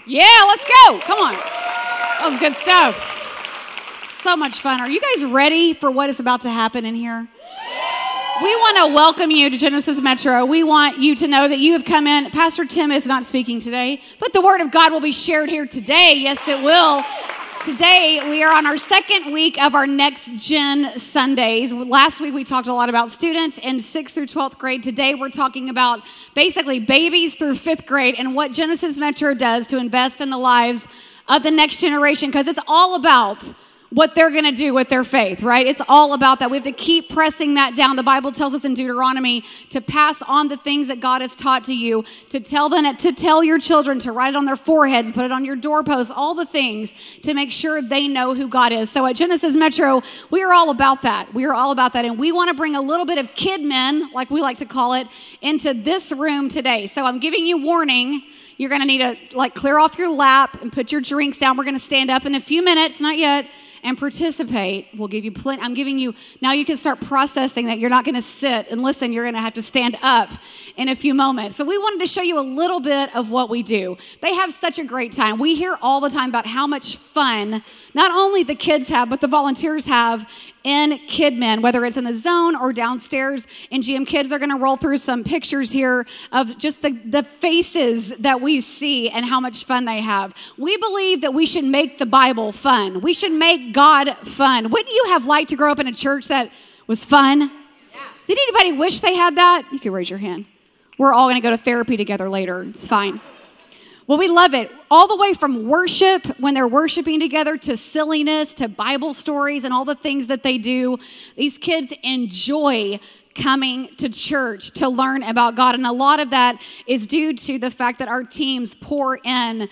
Yeah, let's go. Come on. That was good stuff. So much fun. Are you guys ready for what is about to happen in here? We want to welcome you to Genesis Metro. We want you to know that you have come in. Pastor Tim is not speaking today, but the Word of God will be shared here today. Yes, it will. Today, we are on our second week of our Next Gen Sundays. Last week, we talked a lot about students in 6th through 12th grade. Today, we're talking about basically babies through 5th grade and what Genesis Metro does to invest in the lives of the next generation, because it's all about what they're going to do with their faith, right? It's all about that. We have to keep pressing that down. The Bible tells us in Deuteronomy to pass on the things that God has taught to you, to tell your children, to write it on their foreheads, put it on your doorposts, all the things to make sure they know who God is. So at Genesis Metro, we are all about that. We are all about that. And we want to bring a little bit of kid men, like we like to call it, into this room today. So I'm giving you warning. You're going to need to clear off your lap and put your drinks down. We're going to stand up in a few minutes, not yet, and participate. We'll give you plenty. I'm giving you, now you can start processing that you're not going to sit and listen. You're going to have to stand up in a few moments. So we wanted to show you a little bit of what we do. They have such a great time. We hear all the time about how much fun not only the kids have, but the volunteers have in KidMen, whether it's in the zone or downstairs in GM Kids. They're going to roll through some pictures here of just the faces that we see and how much fun they have. We believe that we should make the Bible fun. We should make God fun. Wouldn't you have liked to grow up in a church that was fun? Yeah. Did anybody wish they had that? You can raise your hand. We're all going to go to therapy together later. It's fine. Well, we love it. All the way from worship, when they're worshiping together, to silliness, to Bible stories and all the things that they do. These kids enjoy coming to church to learn about God. And a lot of that is due to the fact that our teams pour in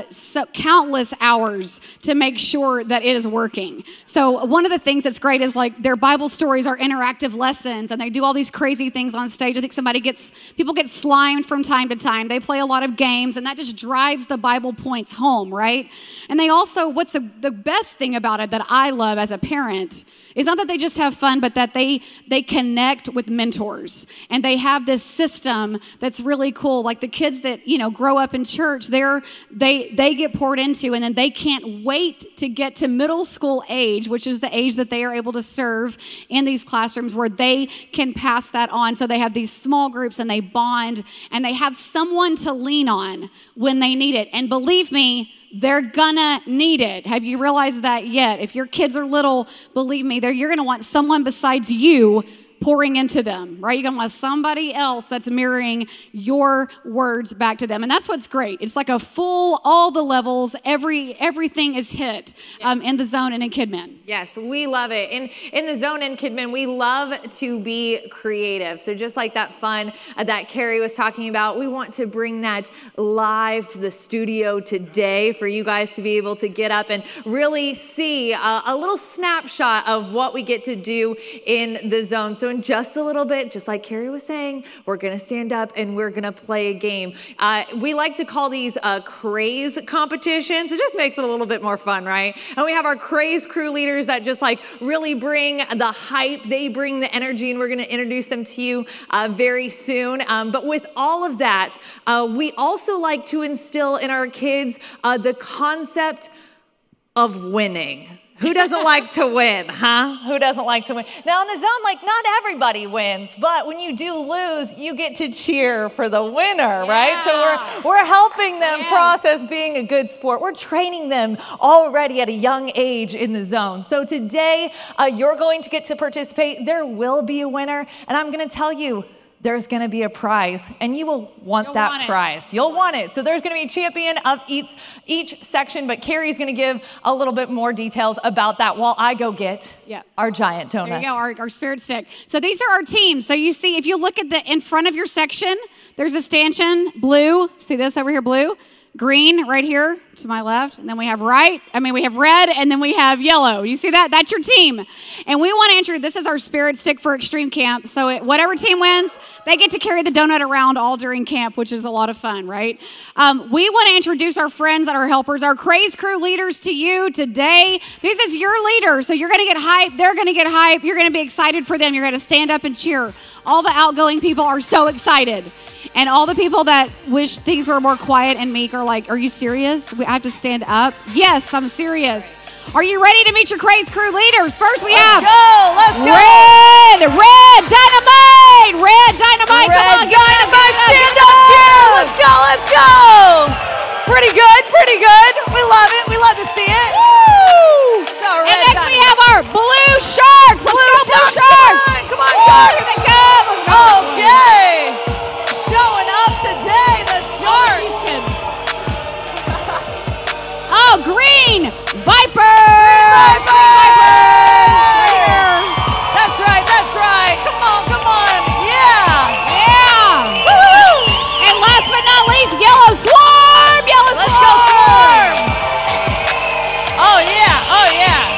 countless hours to make sure that it is working. So one of the things that's great is their Bible stories are interactive lessons, and they do all these crazy things on stage. I think people get slimed from time to time. They play a lot of games, and that just drives the Bible points home, right? And they also, the best thing about it that I love as a parent is not that they just have fun, but that they connect with mentors. And they have this system that's really cool. Like the kids that, grow up in church, they get poured into, and then they can't wait to get to middle school age, which is the age that they are able to serve in these classrooms where they can pass that on. So they have these small groups and they bond and they have someone to lean on when they need it. And believe me, they're gonna need it. Have you realized that yet? If your kids are little, believe me, you're gonna want someone besides you pouring into them, right? You're gonna want somebody else that's mirroring your words back to them. And that's what's great. It's like a full, all the levels, everything is hit in the zone and in KidMen. Yes, we love it. In the zone and KidMen, we love to be creative. So just like that fun that Carrie was talking about, we want to bring that live to the studio today for you guys to be able to get up and really see a little snapshot of what we get to do in the zone. So in just a little bit, just like Carrie was saying, we're going to stand up and we're going to play a game. We like to call these craze competitions. It just makes it a little bit more fun, right? And we have our craze crew leaders that just really bring the hype. They bring the energy, and we're going to introduce them to you very soon. But with all of that, we also like to instill in our kids the concept of winning. Who doesn't like to win, huh? Who doesn't like to win? Now, in the zone, not everybody wins, but when you do lose, you get to cheer for the winner, right? So we're helping them process being a good sport. We're training them already at a young age in the zone. So today, you're going to get to participate. There will be a winner, and I'm going to tell you, there's going to be a prize, and you will want that prize. You'll want it. So there's going to be a champion of each section, but Carrie's going to give a little bit more details about that while I go get our giant donut. There you go, our spirit stick. So these are our teams. So you see, if you look at in front of your section, there's a stanchion, blue. See this over here, blue? Green right here to my left, and then we have red, and then we have yellow. You see that? That's your team. And we want to enter, this is our spirit stick for Extreme Camp. So whatever team wins, they get to carry the donut around all during camp, which is a lot of fun, right? We want to introduce our friends and our helpers, our Craze Crew leaders to you today. This is your leader, so you're going to get hype. They're going to get hype. You're going to be excited for them. You're going to stand up and cheer. All the outgoing people are so excited. And all the people that wish things were more quiet and meek are like, are you serious? I have to stand up? Yes, I'm serious. Are you ready to meet your Craze Crew leaders? First we have Let's go. Red Dynamite. Red Dynamite. Red Come on, Dynamite, stand up. Let's go. Pretty good. We love it. We love to see it. Woo! So, And next we have our Blue Sharks. Let's go, Blue Sharks. Come on, Sharks. Here they come. Let's go. Okay. Showing up today, the Sharks. Oh, Green Vipers. That's right. Come on. Yeah. Woo-hoo. And last but not least, Yellow Swarm. Let's go, Swarm. Oh, yeah.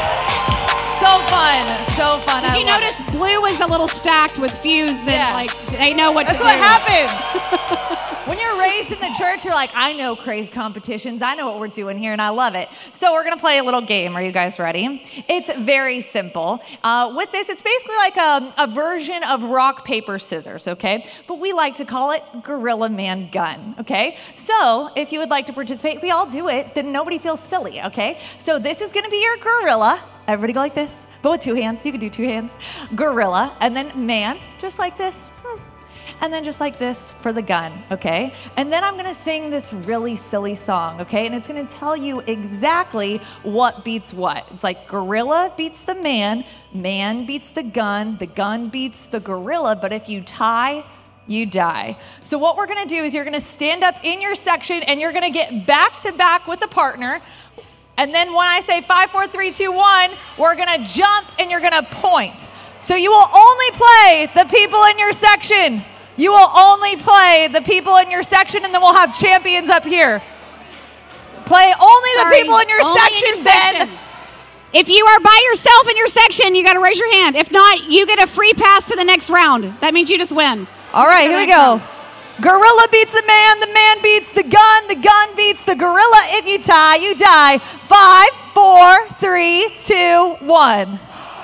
So fun. Did you notice Blue is a little stacked with Fuse and they know what to do. That's what happens. When you're raised in the church, you're like, I know Craze competitions. I know what we're doing here, and I love it. So we're going to play a little game. Are you guys ready? It's very simple. With this, it's basically like a version of rock, paper, scissors, okay? But we like to call it Gorilla Man Gun, okay? So if you would like to participate, we all do it, then nobody feels silly, okay? So this is going to be your gorilla. Everybody go like this, but with 2 hands. You can do 2 hands. Gorilla, and then man, just like this. And then just like this for the gun, okay? And then I'm gonna sing this really silly song, okay? And it's gonna tell you exactly what beats what. It's like gorilla beats the man beats the gun beats the gorilla, but if you tie, you die. So what we're gonna do is you're gonna stand up in your section and you're gonna get back to back with a partner. And then when I say 5, 4, 3, 2, 1, we're gonna jump and you're gonna point. So you will only play the people in your section. You will only play the people in your section, and then we'll have champions up here. Play only the people in your section, Ben. If you are by yourself in your section, you got to raise your hand. If not, you get a free pass to the next round. That means you just win. All right, here we go. Gorilla beats the man beats the gun beats the gorilla. If you tie, you die. 5, 4, 3, 2, 1.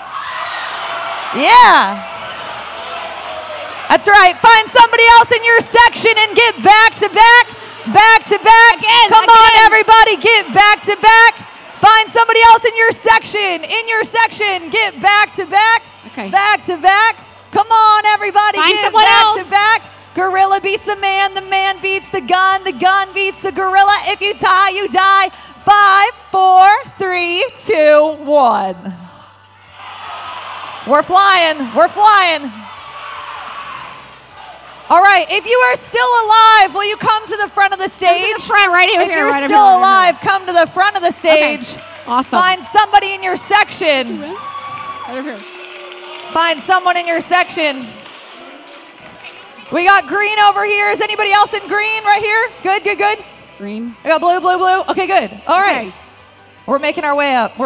Yeah. That's right. Find somebody else in your section and get back to back. Come on, everybody, get back to back. Find somebody else in your section. Get back to back. Okay. Back to back. Come on, everybody, Find get someone back else. to back. Gorilla beats the man beats the gun beats the gorilla. If you tie, you die. 5, 4, 3, 2, 1. We're flying. All right, if you are still alive, will you come to the front of the stage? Come to the front, right here. If you're still alive, come to the front of the stage. Okay. Awesome. Find somebody in your section. Right over here. Find someone in your section. We got green over here. Is anybody else in green right here? Good. Green. We got blue. Okay, good. All right. Okay. We're making our way up.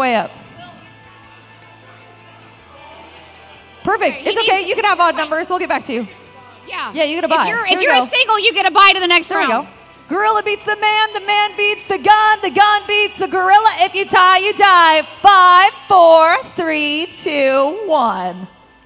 Perfect. Okay, It's okay. You can have odd numbers. We'll get back to you. Yeah, you get a bye. If you're a single, you get a bye to the next There we round. go. Gorilla beats the man beats the gun beats the gorilla. If you tie, you die. 5, 4, 3, 2, 1.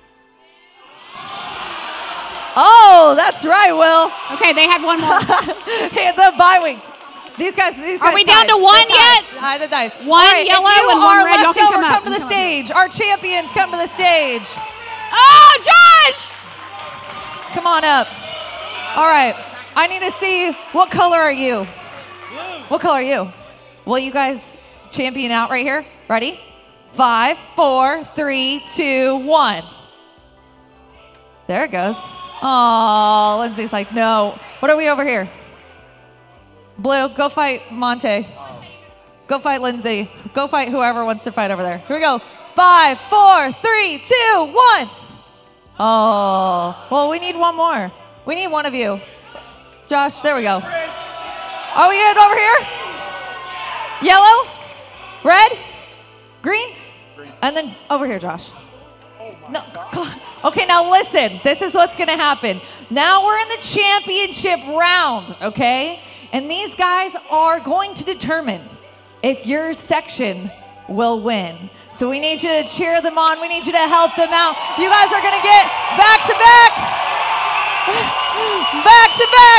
Oh, that's right, Will. Okay, they had one more. Hey, the bye week. These guys. Are we down died. to one They yet? died. They died. One All right, yellow if you and one are red. Y'all left can over, come up. come to the stage. Our champions, come to the stage. Oh, Josh! Come on up. All right. I need to see, what color are you? Blue. What color are you? Will you guys champion out right here? Ready? 5, 4, 3, 2, 1. There it goes. Oh, Lindsay's like, no. What are we over here? Blue, go fight Monte. Go fight Lindsay. Go fight whoever wants to fight over there. Here we go. 5, 4, 3, 2, 1. Oh, well, we need one more. We need one of you. Josh, there we go. Are we good over here? Yellow? Red? Green? And then over here, Josh. No. Okay, now listen. This is what's going to happen. Now we're in the championship round, okay? And these guys are going to determine if your section will win. So we need you to cheer them on. We need you to help them out. You guys are going to get back to back. Back to back.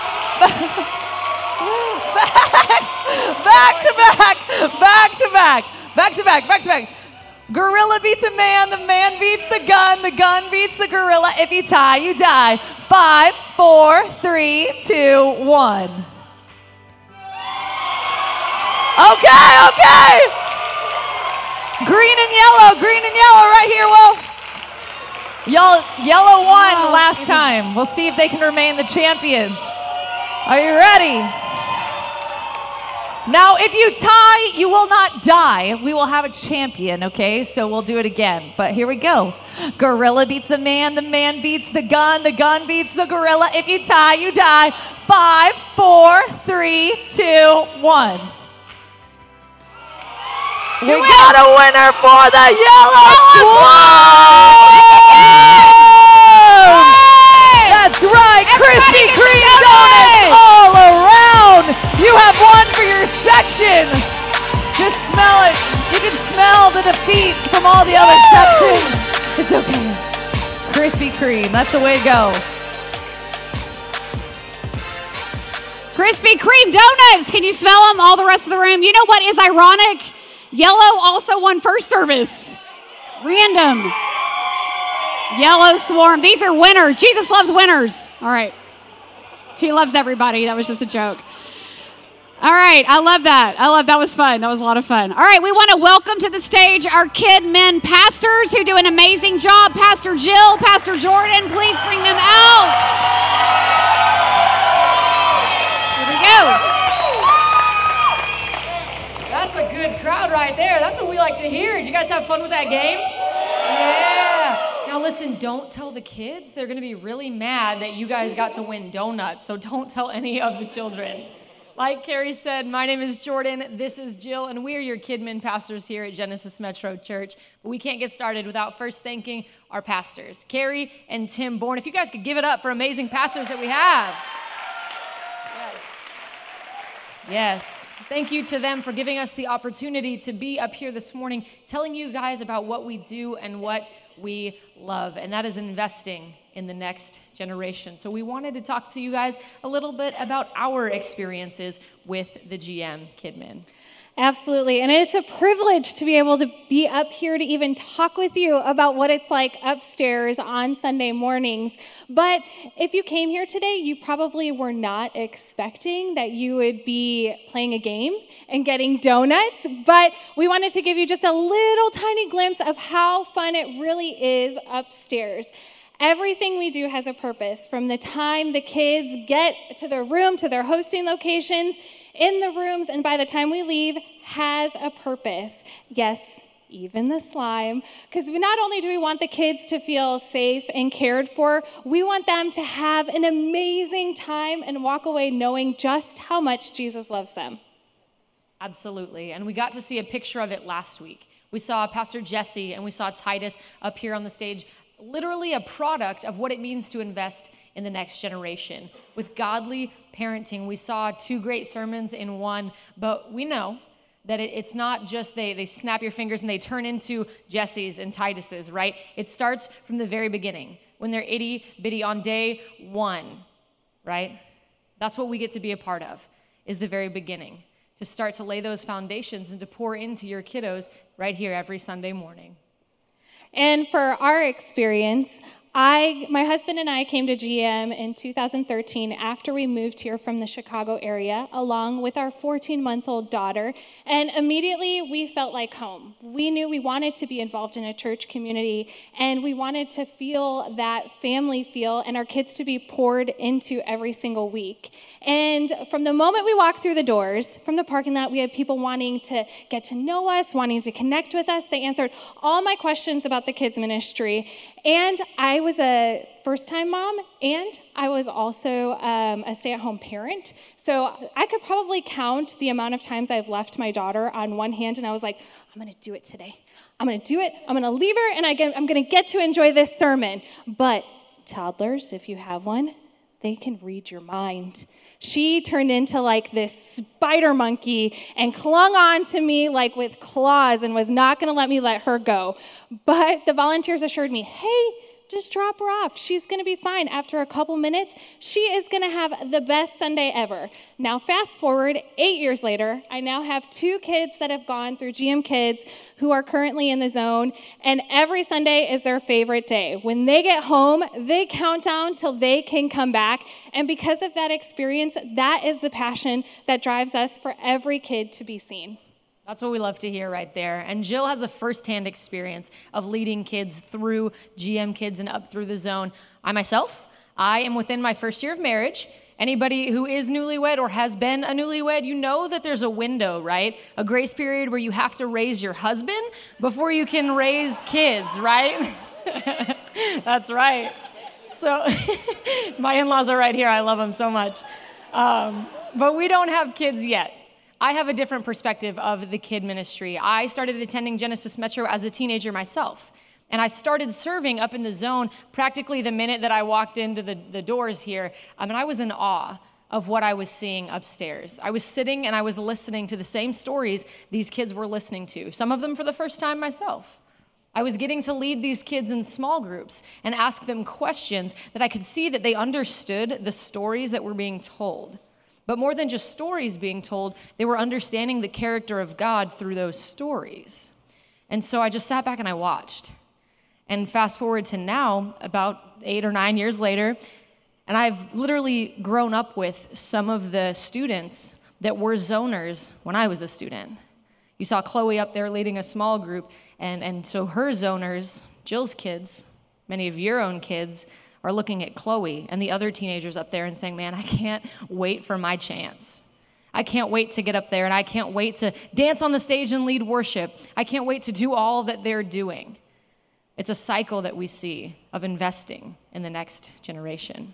Back to back. Back to back. Back to back. Back to back. Gorilla beats a man beats the gun beats the gorilla. If you tie, you die. 5, 4, 3, 2, 1. Okay. Green and yellow right here. Well, yellow won last time. We'll see if they can remain the champions. Are you ready? Now, if you tie, you will not die. We will have a champion, okay? So we'll do it again. But here we go. Gorilla beats the man beats the gun beats the gorilla. If you tie, you die. 5, 4, 3, 2, 1. We got a winner for the Yellow Swarm! That's right, Krispy Kreme donuts all around. You have one for your section. Just smell it. You can smell the defeat from all the other sections. It's okay. Krispy Kreme, that's the way to go. Krispy Kreme donuts. Can you smell them? All the rest of the room. You know what is ironic? Yellow also won first service. Random. Yellow Swarm. These are winners. Jesus loves winners. All right. He loves everybody. That was just a joke. All right. I love that. That was fun. That was a lot of fun. All right. We want to welcome to the stage our Kid Men pastors who do an amazing job. Pastor Jill, Pastor Jordan, please bring them out. Here we go. That's a good crowd right there. That's what we like to hear. Did you guys have fun with that game? Yeah. Now listen, don't tell the kids. They're going to be really mad that you guys got to win donuts, so don't tell any of the children. Like Carrie said, my name is Jordan, this is Jill, and we are your Kidmin pastors here at Genesis Metro Church. But we can't get started without first thanking our pastors, Carrie and Tim Bourne. If you guys could give it up for amazing pastors that we have. Yes. Thank you to them for giving us the opportunity to be up here this morning telling you guys about what we do and what we love, and that is investing in the next generation. So we wanted to talk to you guys a little bit about our experiences with the GM Kidmin. Absolutely. And it's a privilege to be able to be up here to even talk with you about what it's like upstairs on Sunday mornings. But if you came here today, you probably were not expecting that you would be playing a game and getting donuts. But we wanted to give you just a little tiny glimpse of how fun it really is upstairs. Everything we do has a purpose, from the time the kids get to their room, to their hosting locations, in the rooms, and by the time we leave, has a purpose. Yes, even the slime. Because not only do we want the kids to feel safe and cared for, we want them to have an amazing time and walk away knowing just how much Jesus loves them. Absolutely. And we got to see a picture of it last week. We saw Pastor Jesse and we saw Titus up here on the stage, literally a product of what it means to invest in the next generation. With godly parenting, we saw 2 great sermons in one, but we know that it's not just they snap your fingers and they turn into Jesse's and Titus's, right? It starts from the very beginning, when they're itty bitty on day 1, right? That's what we get to be a part of, is the very beginning, to start to lay those foundations and to pour into your kiddos right here every Sunday morning. And for our experience, my husband and I came to GM in 2013 after we moved here from the Chicago area, along with our 14-month-old daughter, and immediately we felt like home. We knew we wanted to be involved in a church community, and we wanted to feel that family feel and our kids to be poured into every single week. And from the moment we walked through the doors, from the parking lot, we had people wanting to get to know us, wanting to connect with us. They answered all my questions about the kids ministry, and I was a first-time mom, and I was also a stay-at-home parent. So I could probably count the amount of times I've left my daughter on one hand, and I was like, I'm going to do it today. I'm going to do it. I'm going to leave her, and I'm going to get to enjoy this sermon. But toddlers, if you have one, they can read your mind. She turned into like this spider monkey and clung on to me like with claws and was not going to let me let her go. But the volunteers assured me, hey, just drop her off. She's going to be fine. After a couple minutes, she is going to have the best Sunday ever. Now, fast forward 8 years later, I now have 2 kids that have gone through GM Kids who are currently in the zone, and every Sunday is their favorite day. When they get home, they count down till they can come back, and because of that experience, that is the passion that drives us for every kid to be seen. That's what we love to hear right there. And Jill has a firsthand experience of leading kids through GM Kids and up through the zone. I am within my first year of marriage. Anybody who is newlywed or has been a newlywed, you know that there's a window, right? A grace period where you have to raise your husband before you can raise kids, right? That's right. So my in-laws are right here. I love them so much. But we don't have kids yet. I have a different perspective of the kid ministry. I started attending Genesis Metro as a teenager myself. And I started serving up in the zone practically the minute that I walked into the doors here. And I was in awe of what I was seeing upstairs. I was sitting and I was listening to the same stories these kids were listening to, some of them for the first time myself. I was getting to lead these kids in small groups and ask them questions that I could see that they understood the stories that were being told. But more than just stories being told, they were understanding the character of God through those stories. And so I just sat back and I watched. And fast forward to now, about 8 or 9 years later, and I've literally grown up with some of the students that were zoners when I was a student. You saw Chloe up there leading a small group, and so her zoners, Jill's kids, many of your own kids, are looking at Chloe and the other teenagers up there and saying, man, I can't wait for my chance. I can't wait to get up there, and I can't wait to dance on the stage and lead worship. I can't wait to do all that they're doing. It's a cycle that we see of investing in the next generation.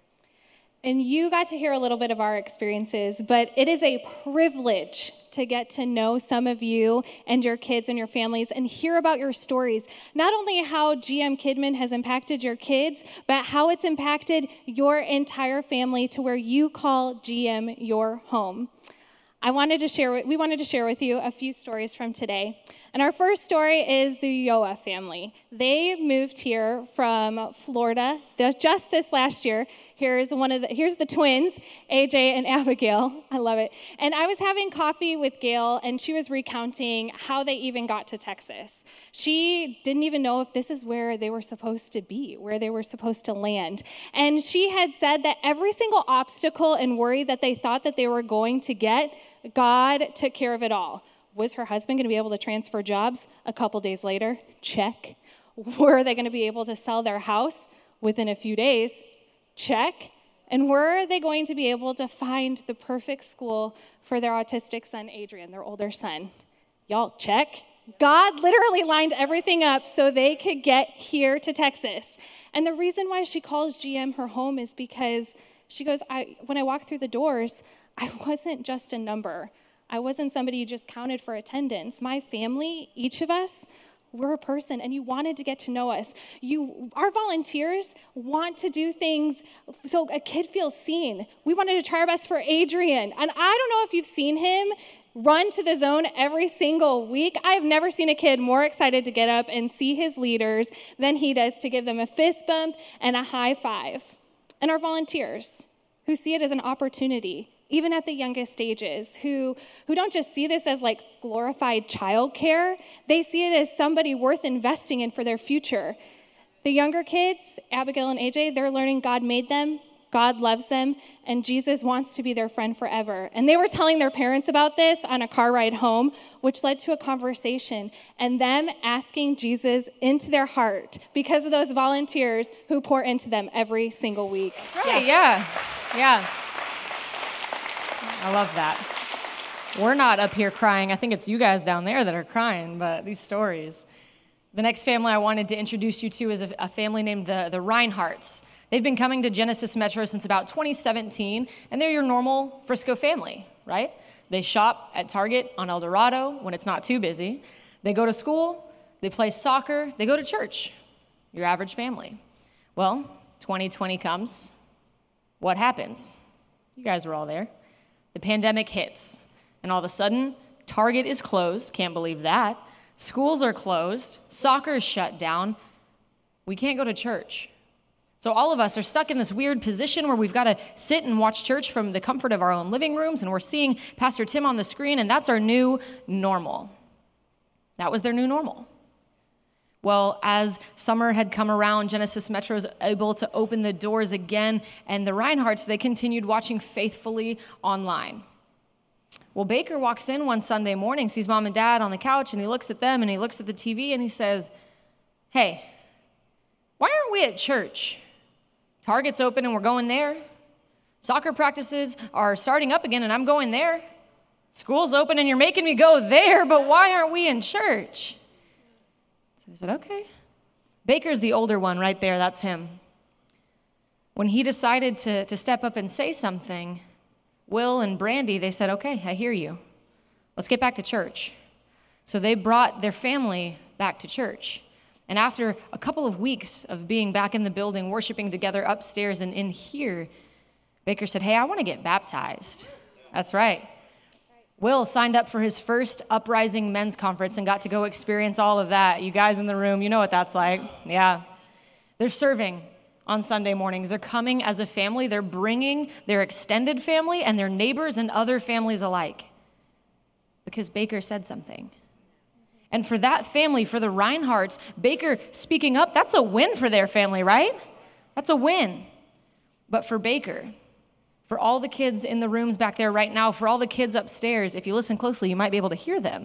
And you got to hear a little bit of our experiences, but it is a privilege to get to know some of you and your kids and your families and hear about your stories. Not only how GM Kidman has impacted your kids, but how it's impacted your entire family to where you call GM your home. We wanted to share with you a few stories from today. And our first story is the Yoa family. They moved here from Florida just this last year. Here's the twins, AJ and Abigail. I love it. And I was having coffee with Gail, and she was recounting how they even got to Texas. She didn't even know if this is where they were supposed to be, where they were supposed to land. And she had said that every single obstacle and worry that they thought that they were going to get, God took care of it all. Was her husband going to be able to transfer jobs a couple days later? Check. Were they going to be able to sell their house within a few days? Check. And were they going to be able to find the perfect school for their autistic son, Adrian, their older son? Y'all, check. God literally lined everything up so they could get here to Texas. And the reason why she calls GM her home is because she goes, when I walked through the doors, I wasn't just a number. I wasn't somebody who just counted for attendance. My family, each of us, we're a person, and you wanted to get to know us. Our volunteers want to do things so a kid feels seen. We wanted to try our best for Adrian. And I don't know if you've seen him run to the zone every single week. I've never seen a kid more excited to get up and see his leaders than he does to give them a fist bump and a high five. And our volunteers, who see it as an opportunity, even at the youngest stages, who don't just see this as like glorified childcare, they see it as somebody worth investing in for their future. The younger kids, Abigail and AJ, they're learning God made them, God loves them, and Jesus wants to be their friend forever. And they were telling their parents about this on a car ride home, which led to a conversation and them asking Jesus into their heart because of those volunteers who pour into them every single week. Right, yeah. I love that. We're not up here crying. I think it's you guys down there that are crying, but these stories. The next family I wanted to introduce you to is a family named the Reinhardts. They've been coming to Genesis Metro since about 2017, and they're your normal Frisco family, right? They shop at Target on El Dorado when it's not too busy. They go to school, they play soccer, they go to church. Your average family. Well, 2020 comes. What happens? You guys were all there. The pandemic hits, and all of a sudden, Target is closed. Can't believe that. Schools are closed. Soccer is shut down. we can't go to church. So all of us are stuck in this weird position where we've got to sit and watch church from the comfort of our own living rooms, and we're seeing Pastor Tim on the screen, and that's our new normal. That was their new normal. Well, as summer had come around, Genesis Metro was able to open the doors again, and the Reinhardts, they continued watching faithfully online. Well, Baker walks in one Sunday morning, sees mom and dad on the couch, and he looks at them, and he looks at the TV, and he says, "Hey, why aren't we at church? Target's open and we're going there. Soccer practices are starting up again and I'm going there. School's open and you're making me go there, but why aren't we in church?" So I said, okay. Baker's the older one right there, that's him. When he decided to step up and say something, Will and Brandy, they said, okay, I hear you. Let's get back to church. So they brought their family back to church. And after a couple of weeks of being back in the building, worshiping together upstairs and in here, Baker said, hey, I want to get baptized. That's right. Will signed up for his first Uprising men's conference and got to go experience all of that. You guys in the room, you know what that's like. Yeah. They're serving on Sunday mornings. They're coming as a family. They're bringing their extended family and their neighbors and other families alike because Baker said something. And for that family, for the Reinhardts, Baker speaking up, that's a win for their family, right? That's a win. But for Baker, for all the kids in the rooms back there right now, for all the kids upstairs, if you listen closely, you might be able to hear them.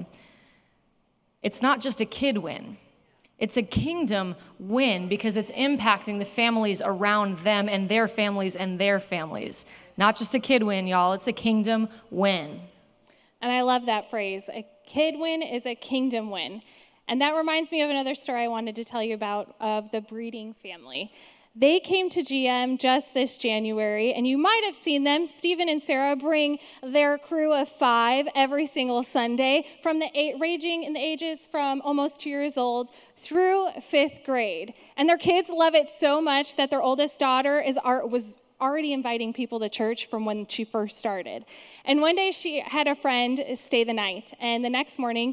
It's not just a kid win. It's a kingdom win because it's impacting the families around them and their families and their families. Not just a kid win, y'all. It's a kingdom win. And I love that phrase. A kid win is a kingdom win. And that reminds me of another story I wanted to tell you about of the Breeding family. They came to GM just this January, and you might have seen them. Stephen and Sarah bring their crew of 5 every single Sunday, ranging in the ages from almost 2 years old through 5th grade. And their kids love it so much that their oldest daughter was already inviting people to church from when she first started. And one day she had a friend stay the night, and the next morning,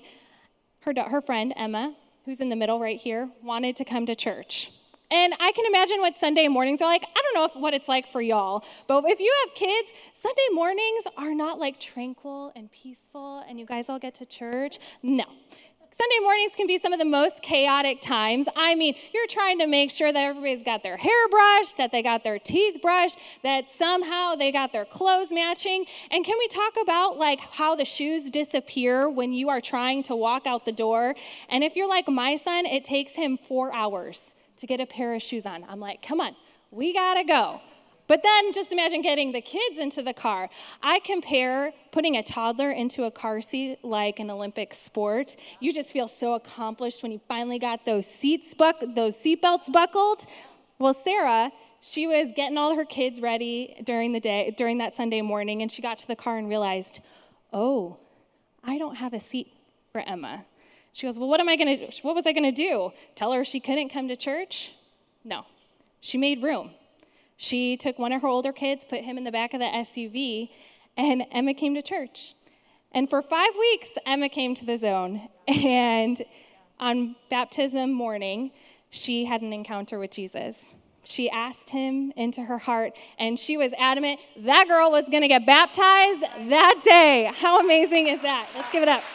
her friend, Emma, who's in the middle right here, wanted to come to church. And I can imagine what Sunday mornings are like. I don't know what it's like for y'all, but if you have kids, Sunday mornings are not like tranquil and peaceful, and you guys all get to church. No. Sunday mornings can be some of the most chaotic times. I mean, you're trying to make sure that everybody's got their hair brushed, that they got their teeth brushed, that somehow they got their clothes matching. And can we talk about like how the shoes disappear when you are trying to walk out the door? And if you're like my son, it takes him 4 hours to get a pair of shoes on. I'm like, come on, we gotta go. But then just imagine getting the kids into the car. I compare putting a toddler into a car seat like an Olympic sport. You just feel so accomplished when you finally got those seatbelts buckled. Well, Sarah, she was getting all her kids ready during that Sunday morning, and she got to the car and realized, oh, I don't have a seat for Emma. She goes, well, what was I gonna do? Tell her she couldn't come to church? No, she made room. She took one of her older kids, put him in the back of the SUV, and Emma came to church. And for 5 weeks, Emma came to the Zone. And on baptism morning, she had an encounter with Jesus. She asked him into her heart, and she was adamant that girl was going to get baptized that day. How amazing is that? Let's give it up.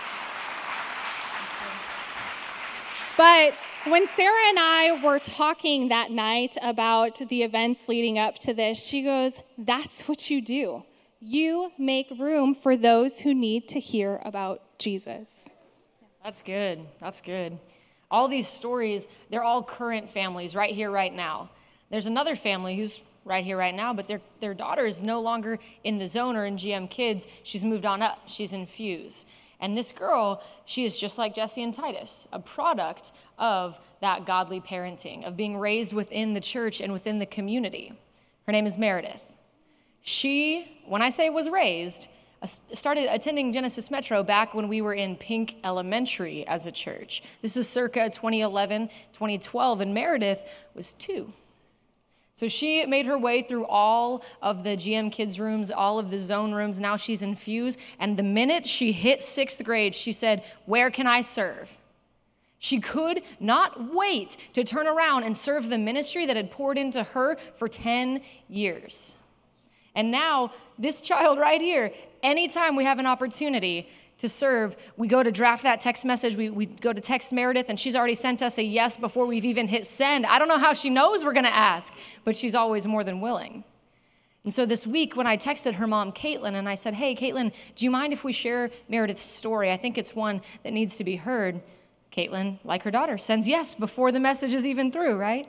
But when Sarah and I were talking that night about the events leading up to this, she goes, that's what you do. You make room for those who need to hear about Jesus. That's good. That's good. All these stories, they're all current families right here, right now. There's another family who's right here, right now, but their daughter is no longer in the Zone or in GM Kids. She's moved on up. She's in Fuse. And this girl, she is just like Jesse and Titus, a product of that godly parenting, of being raised within the church and within the community. Her name is Meredith. She, when I say was raised, started attending Genesis Metro back when we were in Pink Elementary as a church. This is circa 2011, 2012, and Meredith was 2. So she made her way through all of the GM Kids rooms, all of the Zone rooms. Now she's in Fuse. And the minute she hit 6th grade, she said, where can I serve? She could not wait to turn around and serve the ministry that had poured into her for 10 years. And now, this child right here, anytime we have an opportunity to serve, we go to draft that text message, we go to text Meredith, and she's already sent us a yes before we've even hit send. I don't know how she knows we're gonna ask, but she's always more than willing. And so this week, when I texted her mom, Caitlin, and I said, hey, Caitlin, do you mind if we share Meredith's story? I think it's one that needs to be heard. Caitlin, like her daughter, sends yes before the message is even through, right?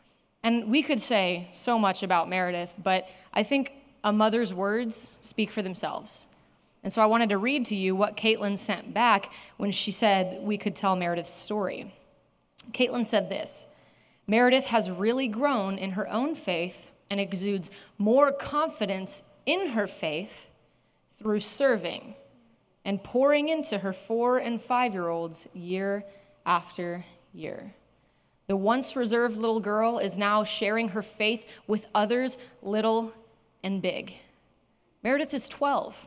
And we could say so much about Meredith, but I think a mother's words speak for themselves. And so I wanted to read to you what Caitlin sent back when she said we could tell Meredith's story. Caitlin said this: Meredith has really grown in her own faith and exudes more confidence in her faith through serving and pouring into her 4- and 5-year-olds year after year. The once reserved little girl is now sharing her faith with others, little and big. Meredith is 12,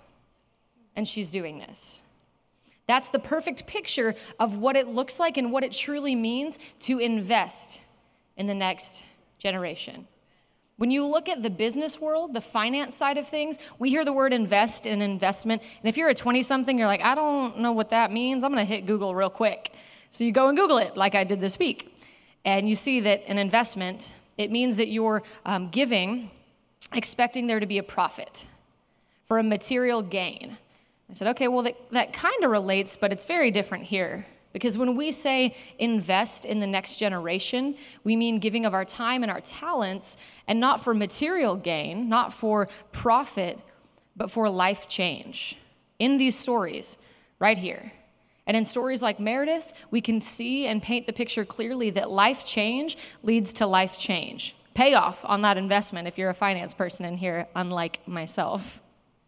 and she's doing this. That's the perfect picture of what it looks like and what it truly means to invest in the next generation. When you look at the business world, the finance side of things, we hear the word invest and investment. And if you're a 20-something, you're like, I don't know what that means. I'm going to hit Google real quick. So you go and Google it like I did this week. And you see that an investment, it means that you're giving, expecting there to be a profit for a material gain. I said, okay, well, that kind of relates, but it's very different here. Because when we say invest in the next generation, we mean giving of our time and our talents, and not for material gain, not for profit, but for life change. In these stories, right here. And in stories like Meredith's, we can see and paint the picture clearly that life change leads to life change. Payoff on that investment if you're a finance person in here, unlike myself.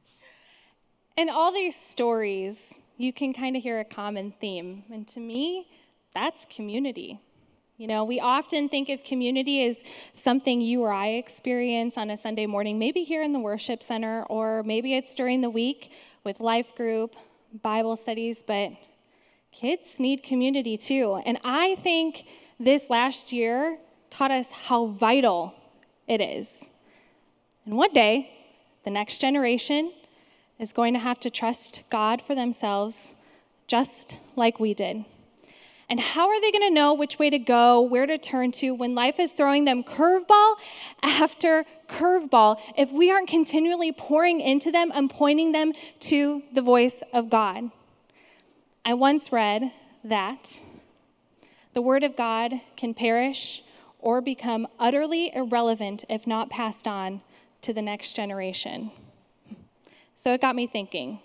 In all these stories, you can kind of hear a common theme. And to me, that's community. You know, we often think of community as something you or I experience on a Sunday morning, maybe here in the worship center, or maybe it's during the week with life group, Bible studies, but kids need community too. And I think this last year taught us how vital it is. And one day, the next generation is going to have to trust God for themselves, just like we did. And how are they going to know which way to go, where to turn to, when life is throwing them curveball after curveball, if we aren't continually pouring into them and pointing them to the voice of God? I once read that the word of God can perish or become utterly irrelevant if not passed on to the next generation. So it got me thinking,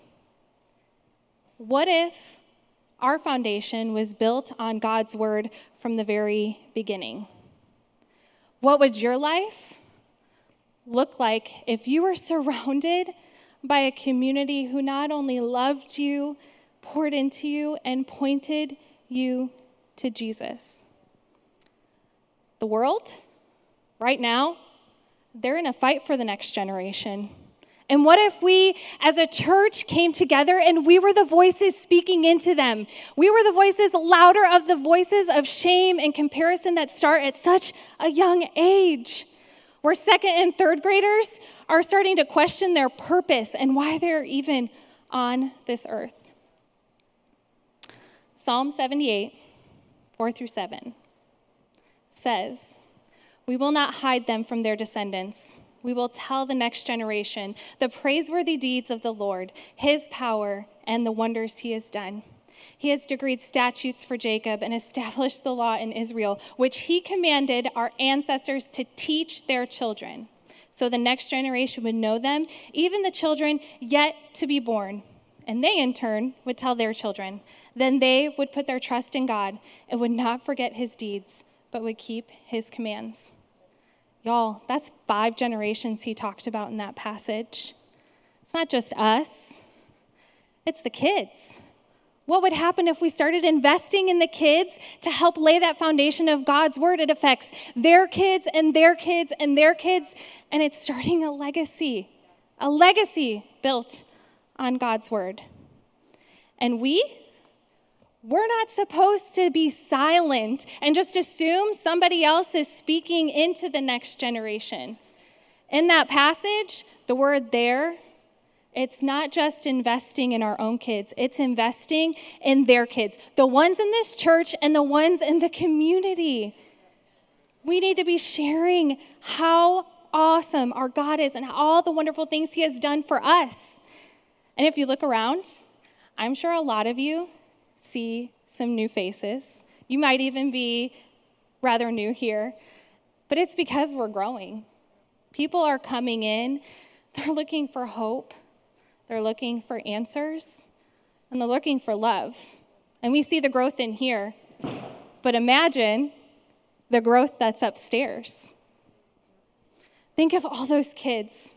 what if our foundation was built on God's word from the very beginning? What would your life look like if you were surrounded by a community who not only loved you, poured into you, and pointed you to Jesus? The world, right now, they're in a fight for the next generation. And what if we, as a church, came together and we were the voices speaking into them? We were the voices louder of the voices of shame and comparison that start at such a young age, where 2nd and 3rd graders are starting to question their purpose and why they're even on this earth. Psalm 78, 4-7 says, "We will not hide them from their descendants. We will tell the next generation the praiseworthy deeds of the Lord, his power, and the wonders he has done. He has decreed statutes for Jacob and established the law in Israel, which he commanded our ancestors to teach their children, so the next generation would know them, even the children yet to be born. And they, in turn, would tell their children. Then they would put their trust in God and would not forget his deeds, but would keep his commands." Y'all, that's 5 generations he talked about in that passage. It's not just us, it's the kids. What would happen if we started investing in the kids to help lay that foundation of God's word? It affects their kids and their kids and their kids, and it's starting a legacy built on God's word. And we We're not supposed to be silent and just assume somebody else is speaking into the next generation. In that passage, the word there, it's not just investing in our own kids, it's investing in their kids, the ones in this church and the ones in the community. We need to be sharing how awesome our God is and all the wonderful things he has done for us. And if you look around, I'm sure a lot of you see some new faces. You might even be rather new here, but it's because we're growing. People are coming in, they're looking for hope, they're looking for answers, and they're looking for love. And we see the growth in here, but imagine the growth that's upstairs. Think of all those kids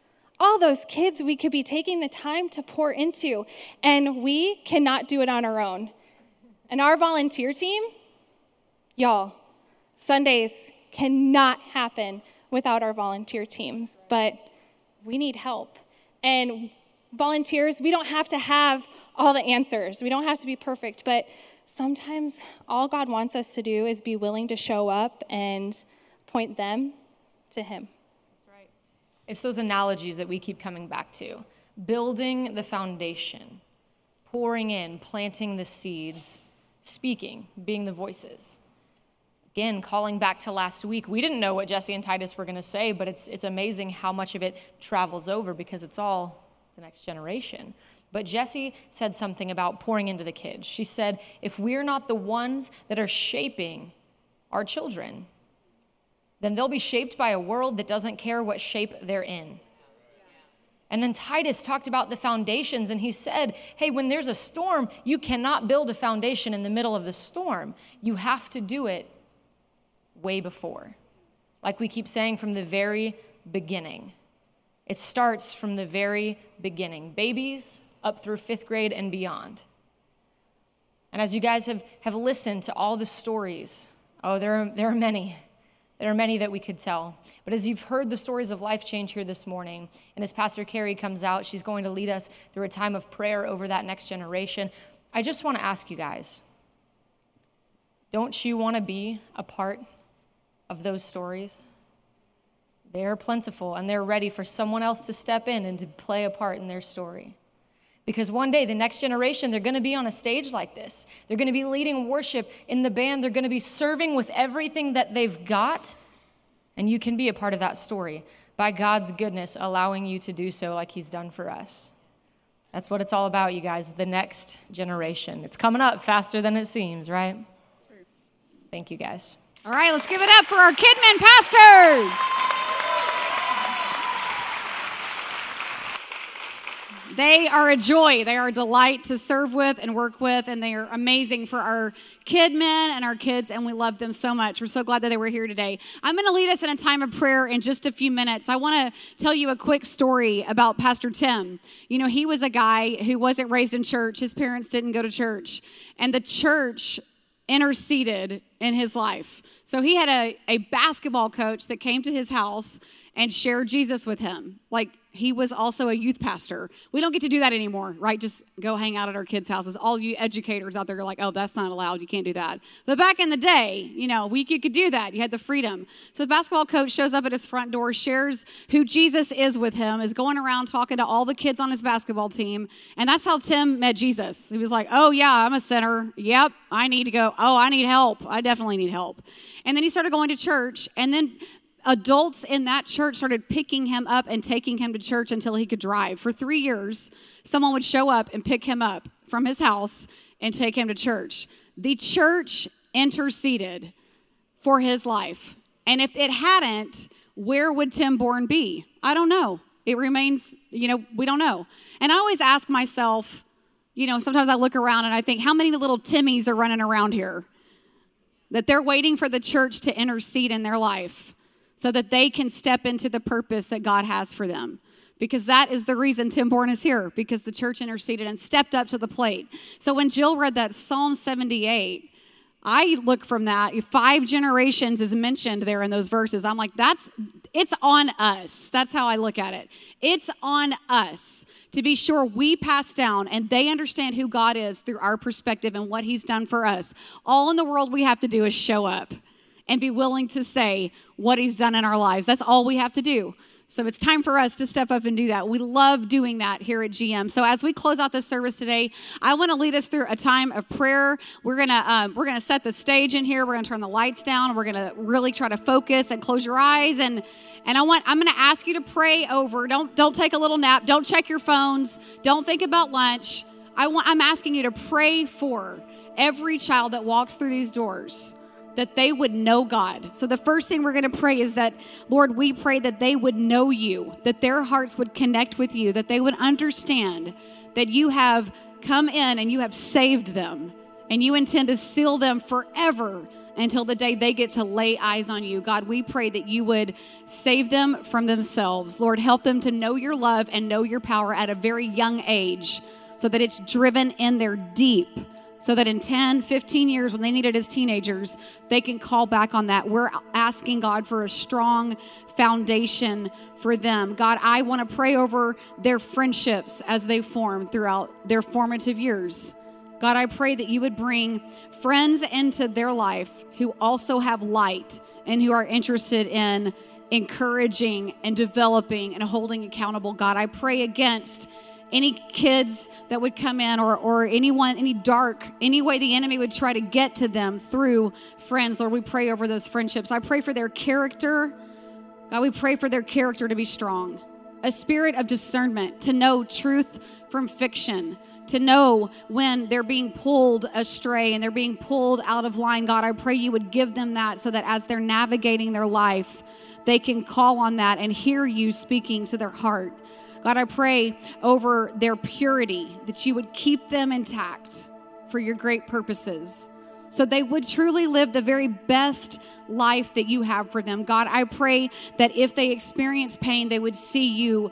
we could be taking the time to pour into, and we cannot do it on our own. And our volunteer team, y'all, Sundays cannot happen without our volunteer teams, but we need help. And volunteers, we don't have to have all the answers. We don't have to be perfect, but sometimes all God wants us to do is be willing to show up and point them to him. That's right. It's those analogies that we keep coming back to. Building the foundation, pouring in, planting the seeds, speaking, being the voices. Again, calling back to last week, we didn't know what Jesse and Titus were going to say, but it's amazing how much of it travels over because it's all the next generation. But Jesse said something about pouring into the kids. She said, if we're not the ones that are shaping our children, then they'll be shaped by a world that doesn't care what shape they're in. And then Titus talked about the foundations, and he said, hey, when there's a storm, you cannot build a foundation in the middle of the storm. You have to do it way before. Like we keep saying, from the very beginning. It starts from the very beginning. Babies up through 5th grade and beyond. And as you guys have listened to all the stories, there are many. There are many that we could tell. But as you've heard the stories of life change here this morning, and as Pastor Carrie comes out, she's going to lead us through a time of prayer over that next generation. I just want to ask you guys, don't you want to be a part of those stories? They're plentiful, and they're ready for someone else to step in and to play a part in their story. Because one day, the next generation, they're going to be on a stage like this. They're going to be leading worship in the band. They're going to be serving with everything that they've got. And you can be a part of that story by God's goodness allowing you to do so like he's done for us. That's what it's all about, you guys, the next generation. It's coming up faster than it seems, right? Thank you, guys. All right, let's give it up for our Kidman pastors. They are a joy. They are a delight to serve with and work with, and they are amazing for our kidmen and our kids, and we love them so much. We're so glad that they were here today. I'm going to lead us in a time of prayer in just a few minutes. I want to tell you a quick story about Pastor Tim. You know, he was a guy who wasn't raised in church. His parents didn't go to church, and the church interceded in his life. So he had a basketball coach that came to his house and shared Jesus with him. Like, he was also a youth pastor. We don't get to do that anymore, right? Just go hang out at our kids' houses. All you educators out there are like, oh, that's not allowed. You can't do that. But back in the day, you know, you could do that. You had the freedom. So the basketball coach shows up at his front door, shares who Jesus is with him, is going around talking to all the kids on his basketball team. And that's how Tim met Jesus. He was like, oh, yeah, I'm a sinner. Yep, I need to go. Oh, I need help. I definitely need help. And then he started going to church. And then adults in that church started picking him up and taking him to church until he could drive. For 3 years, someone would show up and pick him up from his house and take him to church. The church interceded for his life. And if it hadn't, where would Tim Bourne be? I don't know. It remains, we don't know. And I always ask myself, sometimes I look around and I think, how many little Timmys are running around here? That they're waiting for the church to intercede in their life, so that they can step into the purpose that God has for them. Because that is the reason Tim Bourne is here, because the church interceded and stepped up to the plate. So when Jill read that Psalm 78, I look from that. 5 generations is mentioned there in those verses. I'm like, it's on us. That's how I look at it. It's on us to be sure we pass down and they understand who God is through our perspective and what he's done for us. All in the world we have to do is show up and be willing to say what he's done in our lives. That's all we have to do. So it's time for us to step up and do that. We love doing that here at GM. So as we close out this service today, I want to lead us through a time of prayer. We're gonna set the stage in here. We're gonna turn the lights down. We're gonna really try to focus and close your eyes. And I'm gonna ask you to pray over. Don't take a little nap. Don't check your phones. Don't think about lunch. I'm asking you to pray for every child that walks through these doors, that they would know God. So the first thing we're going to pray is that, Lord, we pray that they would know you, that their hearts would connect with you, that they would understand that you have come in and you have saved them, and you intend to seal them forever until the day they get to lay eyes on you. God, we pray that you would save them from themselves. Lord, help them to know your love and know your power at a very young age so that it's driven in their deep, so that in 10, 15 years when they need it as teenagers, they can call back on that. We're asking God for a strong foundation for them. God, I want to pray over their friendships as they form throughout their formative years. God, I pray that you would bring friends into their life who also have light and who are interested in encouraging and developing and holding accountable. God, I pray against any kids that would come in or anyone, any way the enemy would try to get to them through friends. Lord, we pray over those friendships. I pray for their character. God, we pray for their character to be strong. A spirit of discernment, to know truth from fiction, to know when they're being pulled astray and they're being pulled out of line. God, I pray you would give them that so that as they're navigating their life, they can call on that and hear you speaking to their heart. God, I pray over their purity, that you would keep them intact for your great purposes, so they would truly live the very best life that you have for them. God, I pray that if they experience pain, they would see you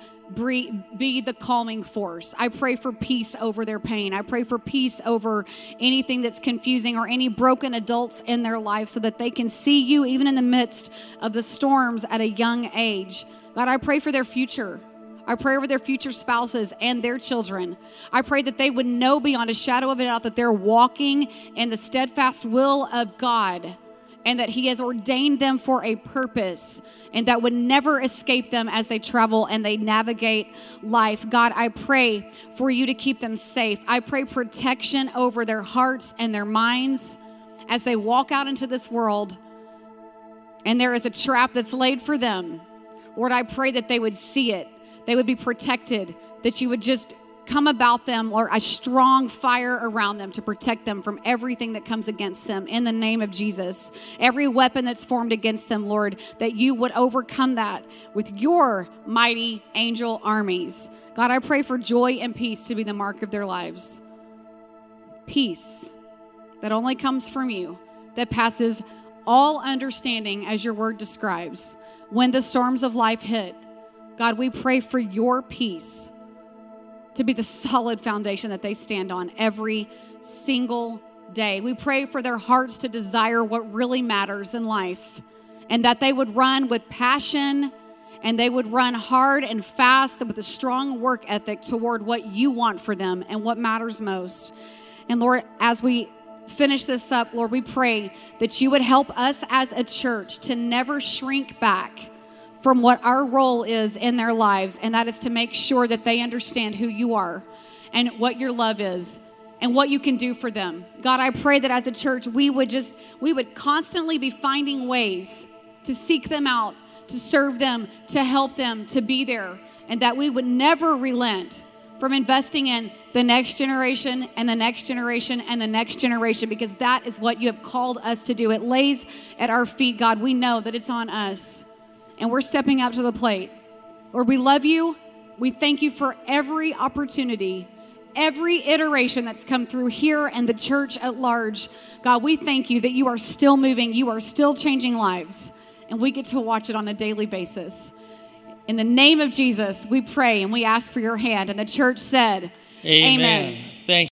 be the calming force. I pray for peace over their pain. I pray for peace over anything that's confusing or any broken adults in their life, so that they can see you even in the midst of the storms at a young age. God, I pray for their future. I pray over their future spouses and their children. I pray that they would know beyond a shadow of a doubt that they're walking in the steadfast will of God, and that he has ordained them for a purpose, and that would never escape them as they travel and they navigate life. God, I pray for you to keep them safe. I pray protection over their hearts and their minds as they walk out into this world and there is a trap that's laid for them. Lord, I pray that they would see it. They would be protected, that you would just come about them, or a strong fire around them to protect them from everything that comes against them in the name of Jesus. Every weapon that's formed against them, Lord, that you would overcome that with your mighty angel armies. God, I pray for joy and peace to be the mark of their lives. Peace that only comes from you, that passes all understanding, as your word describes. When the storms of life hit, God, we pray for your peace to be the solid foundation that they stand on every single day. We pray for their hearts to desire what really matters in life, and that they would run with passion, and they would run hard and fast with a strong work ethic toward what you want for them and what matters most. And Lord, as we finish this up, Lord, we pray that you would help us as a church to never shrink back from what our role is in their lives, and that is to make sure that they understand who you are and what your love is and what you can do for them. God, I pray that as a church, we would constantly be finding ways to seek them out, to serve them, to help them, to be there, and that we would never relent from investing in the next generation and the next generation and the next generation, because that is what you have called us to do. It lays at our feet, God. We know that it's on us, and we're stepping up to the plate. Lord, we love you. We thank you for every opportunity, every iteration that's come through here and the church at large. God, we thank you that you are still moving. You are still changing lives, and we get to watch it on a daily basis. In the name of Jesus, we pray and we ask for your hand. And the church said, Amen.